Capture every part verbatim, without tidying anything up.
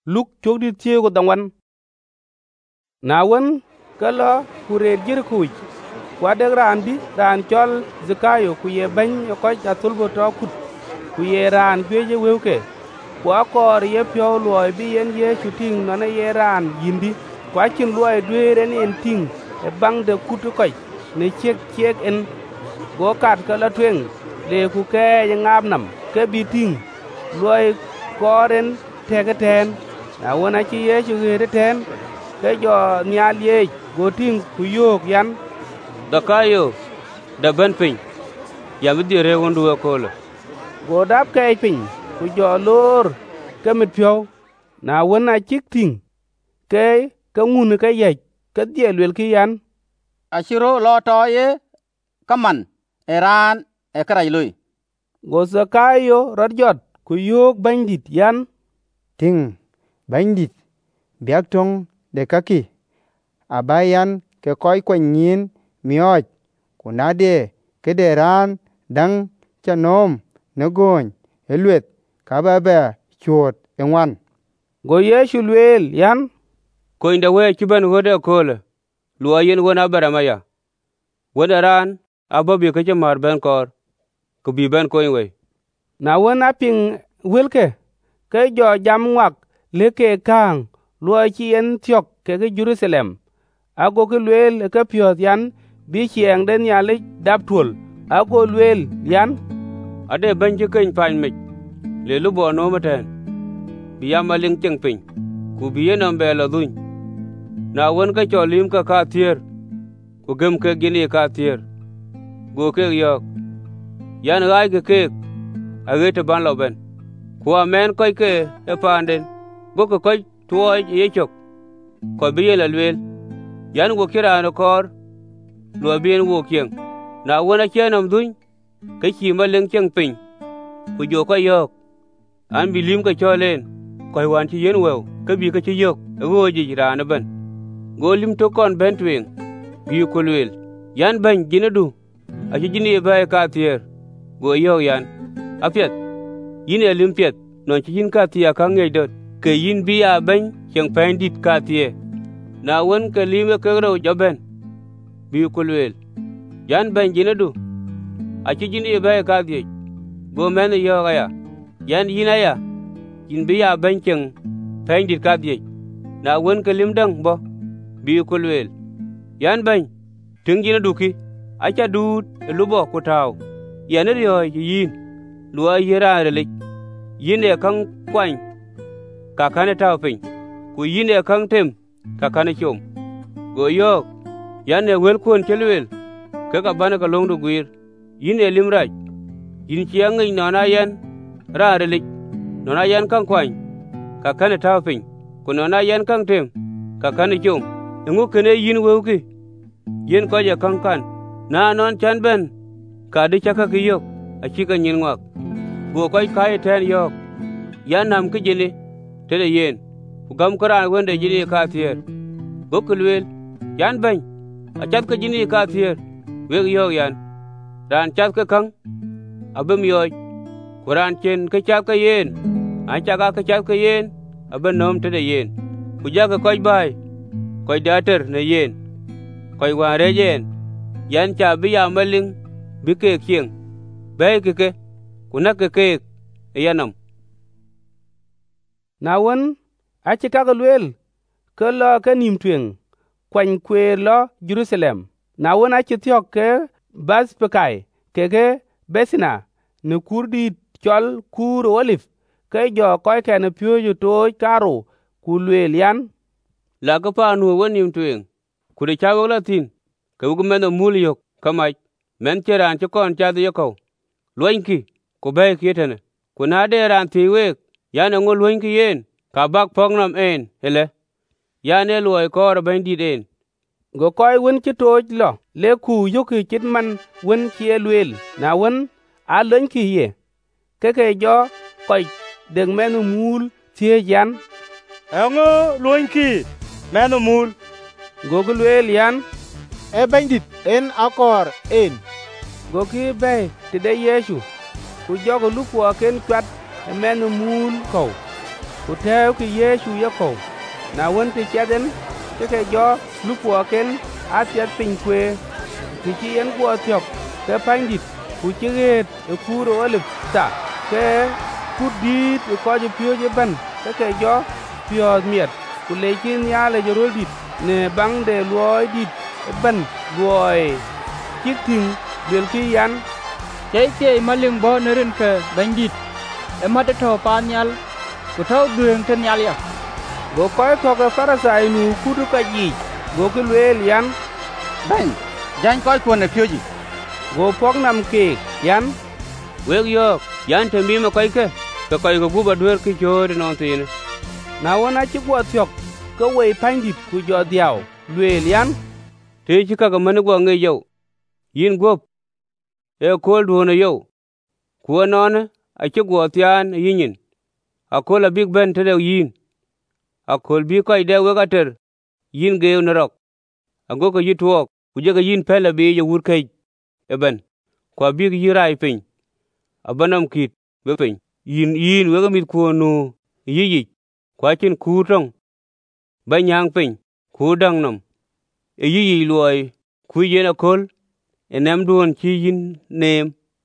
luk chok dit tie ko dangwan na won kala kuret jir kuj kwa de ran bi ran chol Zakayo ku ye ban ko atul bo to kut ku ye ran gweje wewke kwa kor ye pyo loy bi yen ye chuting no na ye ran yindi kwa chin loy dwere ni en ting e bang de kutu koy ne chek chek en go kat kala twen le ku ke ye ngab nam ke bi ting loy koren tege ten na wona chi ye chu ge ten ke jo nyal ye go ting ku yok yan Zakayo da ban piny ya mi dire wondu ko lo go dap ke piny ku jo lor ke mit pyo na wona chik ting ke ka ngun ke ye ke die lwel ki yan ashiro lo to ye kaman eran e kray lui go Zakayo rajot ku yok bandit yan ting bandit biak tong de kaki abayan ke koy ko nyin mioj kunade ke de ran dang chanom negon elwet kababa chot enwan go Yesu lwel yan ko inda we kiban wode ko lo luwa yen wona baramaya wona ran abobi ke mar ben kor ku bi ben ko we na wona ping wilke ke jo jam ngwak leke kang luwa chi en tiok ke ke Jerusalem ago ke lwel ke pyot yan bi chieng den yale dap tul ago lwel yan ade banji ken pan me le lu bo no maten bi ya maling cheng pin ku bi ye nambe la dun na won ka cholim ka ka tier ku gem ke gini ka tier go ke yok yan gai ke ke age te ban lo ben ku amen ko ke e panden go ko ko tuo ye chok ko bi ye la lwel yan go kira no kor lo bien wo kieng na wona chenam dun ke chi maling cheng pin ku jo ko yok an bi lim ka cholen ko wan chi yen wew ke bi ka chi yok go ji ra na ben go lim to kon ben twing bi ko lwel yan ban jinadu a chi jini ba ka tier go yo yan apiet yin e lim piet non chi yin ka tia ka ngey dot ke yin bi ya ban cheng pen dit ka tie na won ke lim ke ro jo ben bi ko lwel yan ban jinadu a chi jini ba ka tie go men yo ga ya yan yin ya yin bi ya ban cheng pen dit ka tie na won ke lim dang bo bi ko lwel yan ban ting jinadu ki acha dut lubo ko taw yan riyo yin luwa yera rele yin e kan kwan ka kane taw pin ku yin e kan tem ka kane chom go yok yan e wel kon chelwel ka ka bana ka longdo guir yin e limraj yin chiang ngi nona yan ra rele nona yan kan kwan ka kane taw pin ku nona yan kan tem ka kane chom ngu kene yin wewki yin ko je kan kan na non chan ben ka di chaka ki yok a chika nyin ngak go koy kai ten yok yan nam ki jini te de yen ku gam kran wonde jini ka tier go kulwel yan ben a chat ka jini ka tier we yok yan ran chat ka kan abem yoy kuran chen ka chat ka yen a chaka ka chat ka yen aben nom te de yen ku ja ka koy bai koy dater ne yen koy wa rejen yan cha bi ya maling bi ke kieng bai ke ke kuna ke ke yanam na won a chi ka lwel ke lo ke nim twen kwan kwe lo Jerusalem na won a chi tiok ke bas pekai ke ke besina ne kurdi chol kur olif ke jo koy ke ne pyo ju to karo ku lwel yan la ka pa nu wonim twen ku de chawo latin ke gu men mul yok kamai men cheran che kon cha de yoko loinki ko bay kietene ku na de ran ti we yana ngo loinki yen ka bak pongnam en hele yane loy kor bandi den go koy won chi toj lo le ku yuki chit man won chi elwel na won a loinki ye ke ke jo koy deg men mul tie yan engo loinki men mul go lwel yan e bandit en akor en go ki bay ti de Yesu ku jogo lu ko ken kwat men mul ko ku theo ki Yesu yako na won ti chaden ke ke jo lu po ken a tiat pin kwe ki chi en ko tiok ke pandit ku chiget e kuro olip ta ke kudit ko je pio je ban ke ke jo pio miet ku le kin ya le jo dit ne bang de loy dit ban loy chik ting del ki yan chei chei maling bo nerin ke bandit e mate to panyal ku taw dueng ten yal ya go koy to ke Farisai nu kudu ka ji go ke lwel yan Ben, jan koy kuon e pioji. go pok nam ke yan Wek yok, yan tembi ma koy ke, ke koy ko guba dwer ki chode non tine. na wona chi gwo tiok ke we pandit ku jo diaw lwel yan Te chi ka mani gwa nge yow. Yin gop. E kol duona yow. Kuwa nona, a chi gwa tian yinyin. A kol a big ben tede yin. A kol bi koy de wegater. Yin geyo narok. A go ka yituok, uje ka yin pela bi ya wur kay. Eben, kwa big yirai piny. A banam kit, be piny. Yin yin wega mit kuwa no, yiyi. Kwa chin ku tong. Ba nyang piny, ku dang nam. E yiyi luoy, ku yen a kol. E nem duon chi yin nem.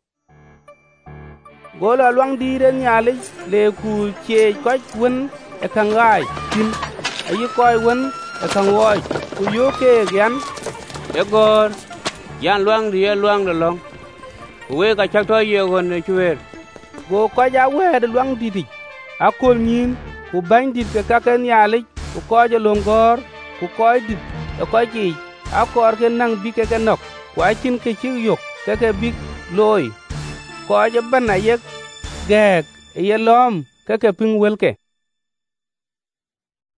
go la lwang di den yale le ku che koy won e kan gai tin ayi koy won e kan woy ku yo ke yan E gor, yan luang di e luang de long. We ka chak to ye gon e chwer. go ko ja we de lwang di di akol nyin ku bandit ke ka ken yale ku ko je longor ku koy dit e koy ji akor ke nang bi ke ke nok ku achin ke chi yok ke ke bi loy ko je ban ayek gek ye lom ke ke ping welke